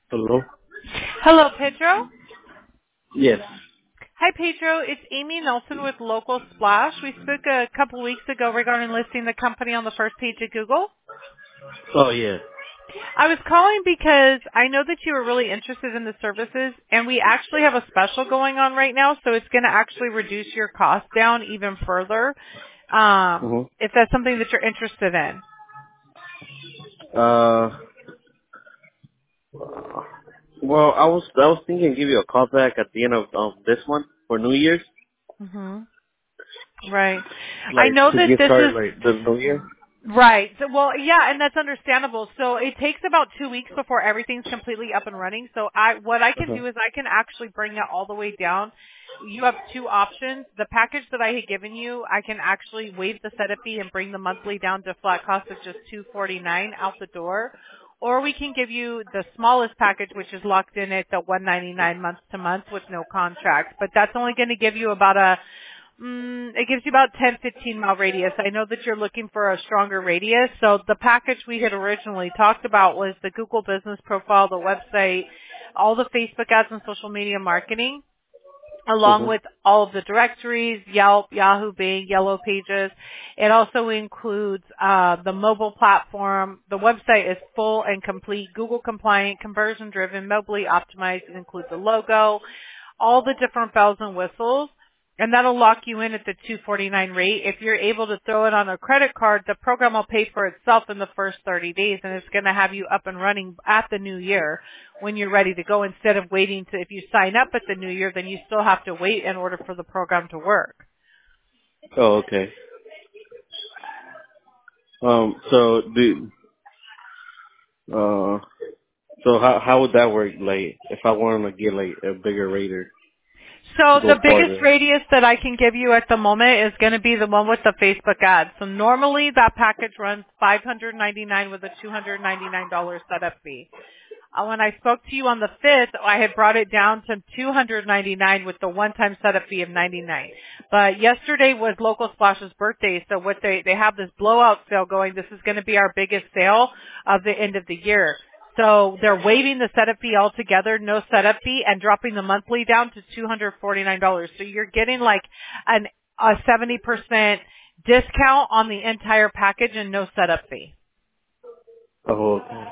Hello? Hello, Pedro. Yes. Hi, Pedro. It's Amy Nelson with Local Splash. We spoke a couple weeks ago regarding listing the company on the first page of Google. Oh, yeah. I was calling because I know that you were really interested in the services, and we actually have a special going on right now, so it's going to actually reduce your cost down even further, hmm if that's something that you're interested in. Uh, well, I was thinking to give you a call back at the end of this month for New Year's, hmm Right. I like know to that get this started is like the New Year. right. So, well, yeah, and that's understandable. So it takes about 2 weeks before everything's completely up and running. So what I can Uh-huh. do is I can actually bring it all the way down. You have two options. The package that I had given you, I can actually waive the setup fee and bring the monthly down to flat cost of just $249 out the door. Or we can give you the smallest package, which is locked in at the $199 month to month with no contract. But that's only going to give you about it gives you about 10, 15 mile radius. I know that you're looking for a stronger radius. So the package we had originally talked about was the Google business profile, the website, all the Facebook ads and social media marketing, along Uh-huh. with all of the directories, Yelp, Yahoo, Bing, Yellow Pages. It also includes the mobile platform. The website is full and complete, Google compliant, conversion driven, mobilely optimized. It includes a logo, all the different bells and whistles. And that'll lock you in at the $249 rate. If you're able to throw it on a credit card, the program will pay for itself in the first 30 days, and it's going to have you up and running at the new year when you're ready to go, instead of waiting to, if you sign up at the new year, then you still have to wait in order for the program to work. Oh, okay. So uh, so how would that work? Like, if I wanted to get like a bigger raider to So go the biggest farther. radius that I can give you at the moment is going to be the one with the Facebook ads. So normally that package runs $599 with a $299 setup fee. When I spoke to you on the 5th, I had brought it down to $299 with the one-time setup fee of $99. But yesterday was Local Splash's birthday, so what they have this blowout sale going. This is going to be our biggest sale of the end of the year. So they're waiving the setup fee altogether, no setup fee, and dropping the monthly down to $249. So you're getting like a 70% discount on the entire package and no setup fee. Oh, okay.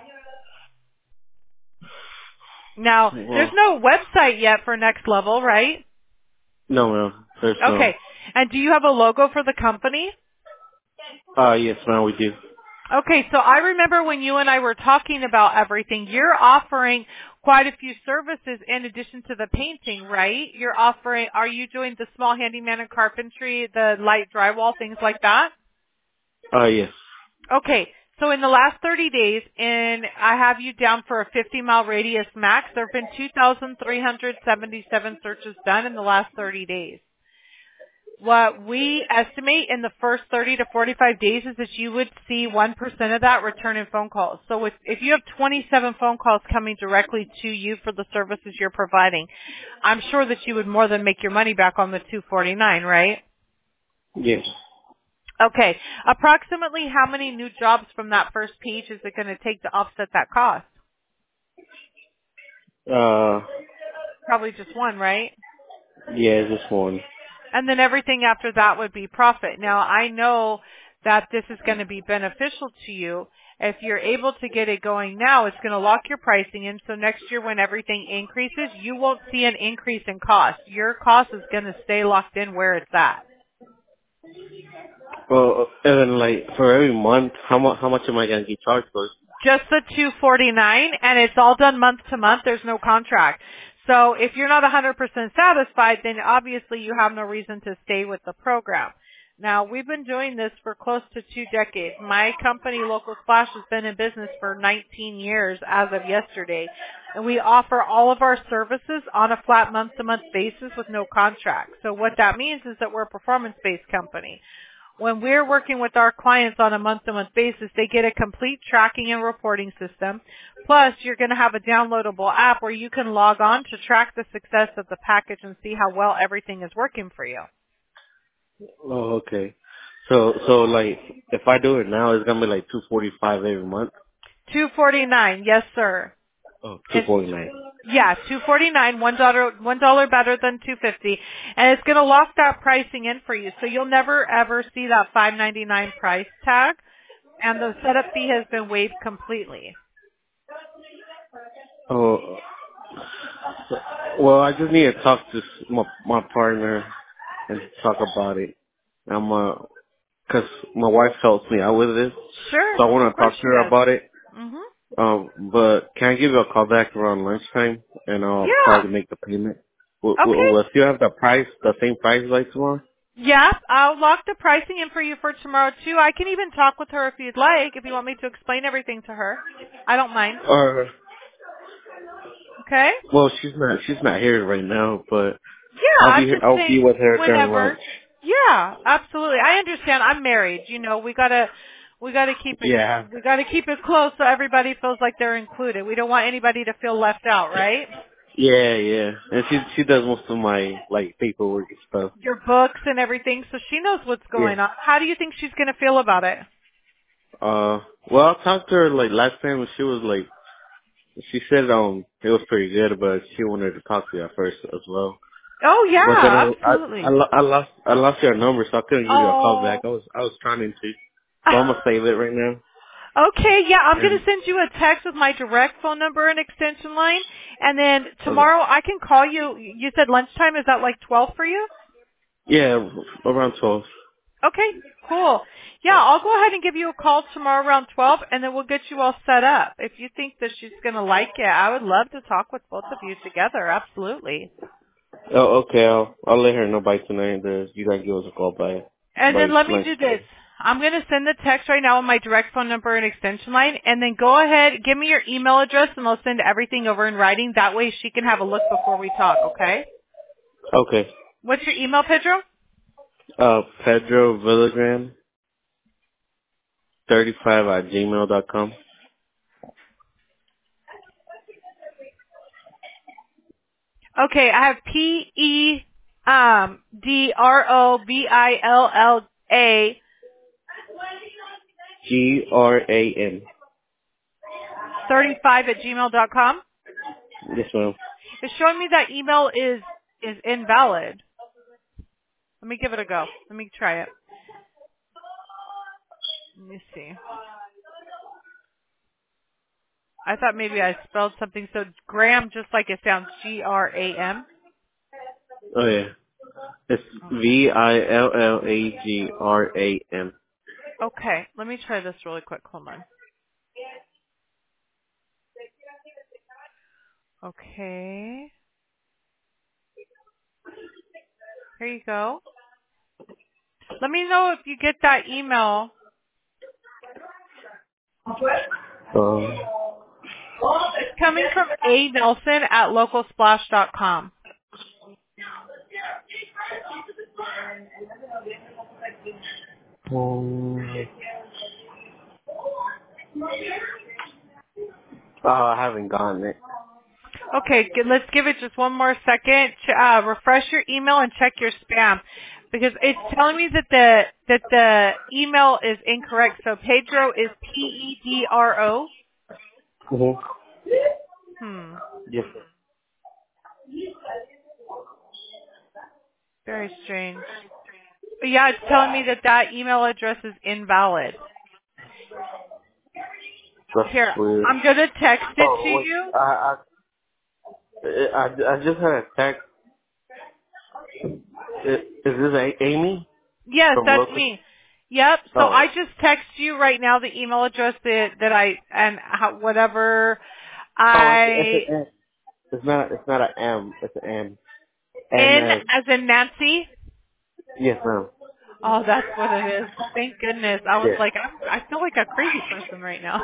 Now, there's Well, no website yet for Next Level, right? no, ma'am. There's no. Okay. And do you have a logo for the company? Yes, ma'am, we do. Okay, so I remember when you and I were talking about everything, you're offering quite a few services in addition to the painting, right? You're offering, are you doing the small handyman and carpentry, the light drywall, things like that? Yes. Okay, so in the last 30 days, and I have you down for a 50-mile radius max, there have been 2,377 searches done in the last 30 days. What we estimate in the first 30 to 45 days is that you would see 1% of that return in phone calls. So if you have 27 phone calls coming directly to you for the services you're providing, I'm sure that you would more than make your money back on the 249, right? Yes. Okay. Approximately how many new jobs from that first page is it going to take to offset that cost? Uh, Probably just one, right? yeah, just one. And then everything after that would be profit. Now, I know that this is going to be beneficial to you. If you're able to get it going now, it's going to lock your pricing in. So next year when everything increases, you won't see an increase in cost. Your cost is going to stay locked in where it's at. Well, and then like for every month, how much am I gonna get charged for? Just the 249, and it's all done month to month. There's no contract. So if you're not 100% satisfied, then obviously you have no reason to stay with the program. Now, we've been doing this for close to 2 decades. My company, Local Splash, has been in business for 19 years as of yesterday. And we offer all of our services on a flat month-to-month basis with no contract. So what that means is that we're a performance-based company. When we're working with our clients on a month-to-month basis, they get a complete tracking and reporting system. Plus, you're going to have a downloadable app where you can log on to track the success of the package and see how well everything is working for you. Oh, okay. So like if I do it now, it's gonna be like 245 every month. 249, yes sir. Oh, It's 249. yeah, $249, $1 better than $250, and it's going to lock that pricing in for you, so you'll never ever see that $599 price tag, and the setup fee has been waived completely. Oh, well, I just need to talk to my partner and talk about it. Cause my wife helps me out with this, Sure, so I of want to course talk to she her does. about it. Mhm. But can I give you a call back around lunchtime and I'll try Yeah. to make the payment? Okay. Will still have the same price like tomorrow? Yeah, I'll lock the pricing in for you for tomorrow too. I can even talk with her if you'd like, if you want me to explain everything to her. I don't mind. Or, Okay? well, she's not here right now, but Yeah, I'm just I'll be saying with her during whenever. lunch. Yeah, absolutely. I understand. I'm married. We gotta Yeah. keep it close so everybody feels like they're included. We don't want anybody to feel left out, right? Yeah, yeah. And she does most of my, like, paperwork and stuff. Your books and everything, so she knows what's Yeah. going on. How do you think she's gonna feel about it? Well, I talked to her, like, last time and she was like, she said, it was pretty good, but she wanted to talk to you at first as well. Oh But then yeah, absolutely. I lost your number, so I couldn't give you a call back. Oh. I was trying to, so I'm gonna save it right now. Okay, yeah, I'm going And to send you a text with my direct phone number and extension line, and then okay, tomorrow I can call you. You said lunchtime. Is that like 12 for you? yeah, around 12. Okay, cool. Yeah, I'll go ahead and give you a call tomorrow around 12, and then we'll get you all set up. If you think that she's going to like it, I would love to talk with both of you together. Absolutely. Oh, okay. I'll let her know by tonight that you guys give us a call And by then let me do this. lunchtime. I'm going to send the text right now on my direct phone number and extension line, and then go ahead, give me your email address, and I'll send everything over in writing. That way she can have a look before we talk, okay? Okay. What's your email, Pedro? Pedro Villagrán 35 at gmail.com. Okay, I have Pedrovilla GRAN. 35 at gmail.com. Yes, ma'am. It's showing me that email is invalid. Let me give it a go. Let me try it. Let me see. I thought maybe I spelled something. So Graham, just like it sounds, G-R-A-M. Oh, yeah. It's VILLAGRAN. Okay, let me try this really quick. Hold on. Okay, here you go. Let me know if you get that email. Um, It's coming from A. Nelson at localsplash.com. I haven't gotten it. Okay, good. Let's give it just one more second. Refresh your email and check your spam, because it's telling me that the email is incorrect. So Pedro is Pedro. Mm-hmm. Hmm. Yes. Very strange. But yeah, it's telling me that email address is invalid. That's Here, weird. I'm gonna text it to Oh, wait. you. I just had a text. Is this Amy Yes, from that's local? me. Yep. So Oh. I just text you right now the email address that I and whatever Oh, it's I an N. It's not a M. It's an N. N NS. as in Nancy. Yes, ma'am. Oh, that's what it is. Thank goodness. I was Yeah. like, I feel like a crazy person right now.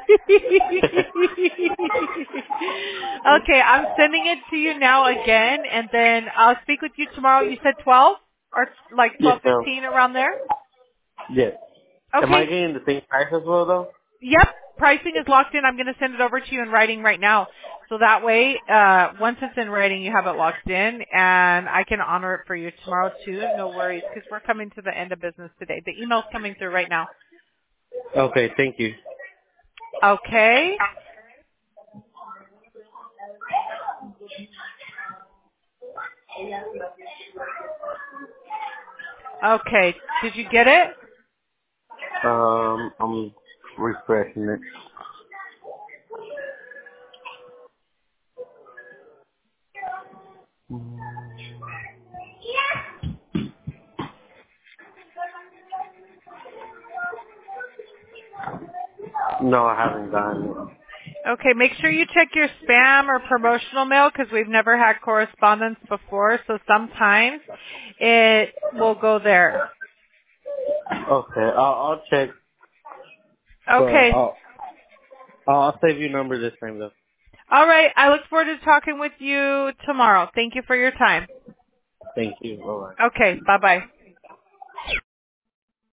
Okay, I'm sending it to you now again, and then I'll speak with you tomorrow. You said 12 or like Yes, ma'am. 12:15 around there. Yes. Am I Okay. getting the same price as well, though? Yep. Pricing is locked in. I'm going to send it over to you in writing right now. So that way, once it's in writing, you have it locked in, and I can honor it for you tomorrow too. No worries, because we're coming to the end of business today. The email's coming through right now. Okay, thank you. Okay. Okay. Did you get it? I'm refreshing it. No, I haven't gotten it. Okay, make sure you check your spam or promotional mail because we've never had correspondence before, so sometimes it will go there. Okay, I'll check, but Okay. I'll save your number this time though. All right. I look forward to talking with you tomorrow. Thank you for your time. Thank you. Bye bye. Okay. Bye-bye.